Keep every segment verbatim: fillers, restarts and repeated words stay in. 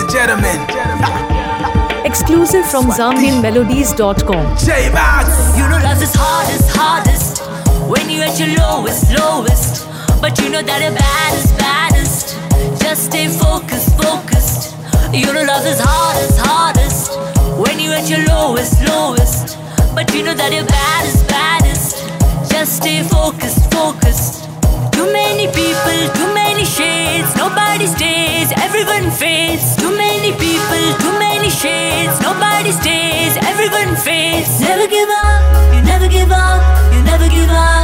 gentlemen. Exclusive from Zambian Melodies dot com. J-Max. You know love is hardest, hardest when you're at your lowest, lowest. But you know that you're baddest, baddest. Just stay focused, focused. You know love is hardest, hardest when you're at your lowest, lowest. But you know that you're baddest, baddest. Just stay focused, focused. Too many people, too many shades. Nobody stays, everyone fades. Too many people, too many shades. Nobody stays, everyone fades. Never give up, you never give up, you never give up.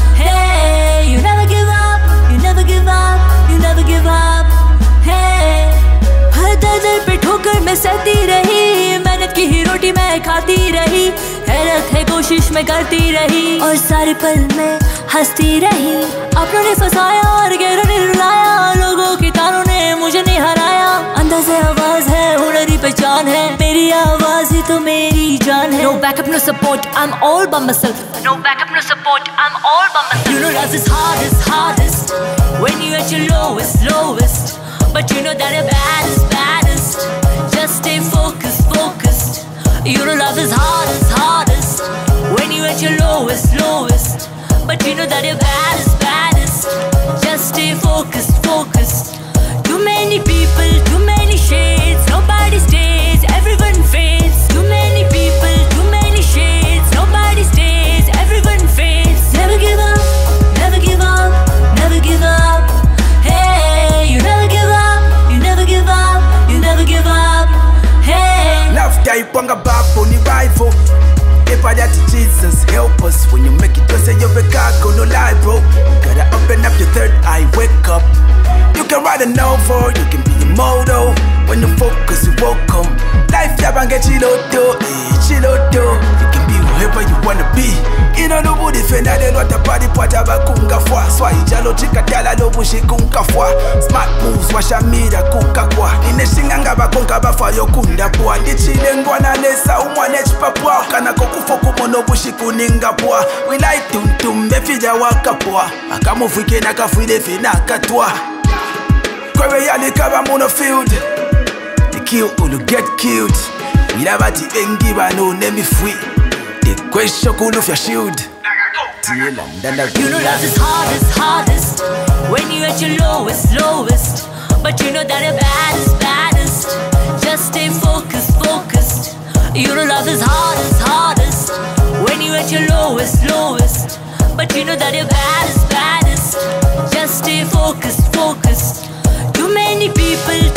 Hey, you never give up, you never give up, you never give up. Hey, हर दर दर पे ठोकर मैं सहती रही, मेहनत की ही रोटी मैं खाती रही, हैरत है कोशिश मैं करती रही, और सारे पल में हंसती रही। अपनों ने फंसाया और गैरों ने रुलाया, लोगों के तानों ने मुझे नहीं हराया। अंदर से आवाज है, हुनरी पहचान है, मेरी आवाज ही तो मेरी जान है। No backup, no support, I'm all by myself. No backup, no support, I'm all by myself. You know love is hardest, hardest when you're at your lowest, lowest. But you know that you're baddest, baddest. Just stay focused, focused. You know love is hardest, hardest when you're at your lowest, lowest. But you know that you're baddest, baddest. Just stay focused, focused. Too many people, too many shades. Nobody stays, everyone fades. Too many people, too many shades. Nobody stays, everyone fades. Never give up, never give up, never give up. Hey, you never give up, you never give up, you never give up. Hey, Love type wanga babu ni rival. If I that Jesus help us when you make it, don't say you're a gago, no lie, bro. Gotta open up your third eye, wake up. You can write a novel, you can be a modo. When you focus, you welcome. Life yabanga chilodo, eh, chilodo. You can be whoever you wanna be. Ino nubu defenda de nota body pata bakunga fwa. Swa ijalo chika tala lobu shikunga fwa. Smart moves washamira kuka kwa. Ine shinganga bakunga bafa yokunda pwa. Ndichile ngwana nesa umwane chipapwa. Kana kokufo kumono bushikuninga pwa. We like tum tum befija waka pwa. Akamufike na kafuide fina katwa. Kwewe yali kaba monofield. The kill ulu get killed. Milabati bengi bano nemi free. The question cool of your shield. you know love is hardest, hardest when you're at your lowest, lowest. But you know that you're baddest, baddest. Just stay focused, focused. You know love is hardest, hardest when you're at your lowest, lowest. But you know that you're baddest, baddest. Just stay focused, focused. Too many people,